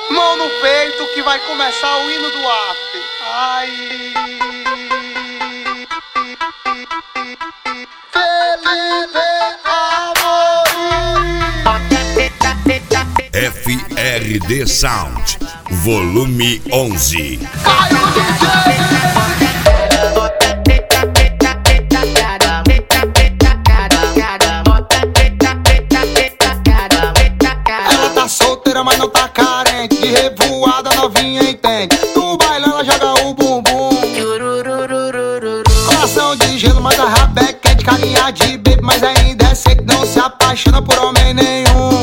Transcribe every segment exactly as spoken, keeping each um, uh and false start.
Mão no peito que vai começar o hino do after. Ai. Felipe Amorim. F R D Sound, volume onze. Caio D J. Mas não tá carente, de revoada novinha entende. No baile ela joga o bumbum. Coração de gelo, mas a rabé quente. Carinha de baby, mas ainda é seco. Não se apaixona por homem nenhum.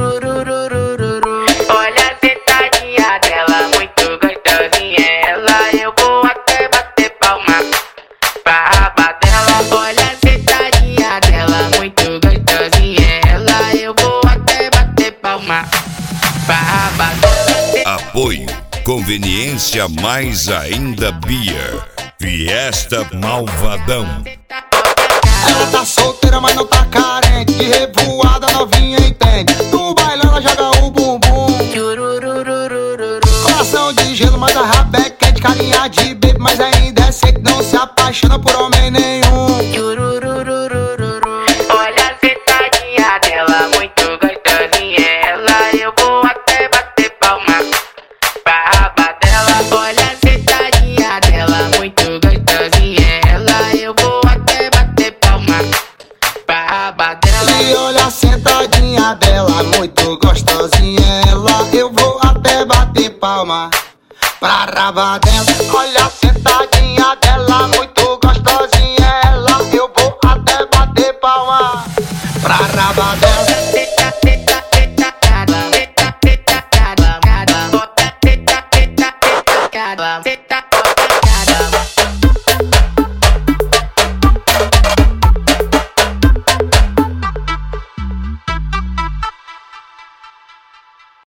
Olha a sentadinha dela, muito gostosinha. Ela, eu vou até bater palma pra raba dela. Olha a sentadinha dela, muito gostosinha. Ela, eu vou até bater palma. Apoio, conveniência mais ainda Beer, Fiesta Malvadão. Ela tá solteira, mas não tá carente. De revoada novinha entende. No baile ela joga o bumbum. Coração de gelo, mas a rabé quente. Carinha de baby, mas ainda é seco. Não se apaixona por homem nenhum. Olha a sentadinha dela, muito gostosinha. Ela, eu vou até bater palma pra raba dela. Olha a sentadinha dela, muito gostosinha. Ela, eu vou até bater palma pra raba dela. E olha a sentadinha dela, muito gostosinha. Ela, eu vou até bater palma pra raba dela. Olha a sentadinha dela, muito gostosinha. Ela, eu vou até bater palma pra raba dela. Cada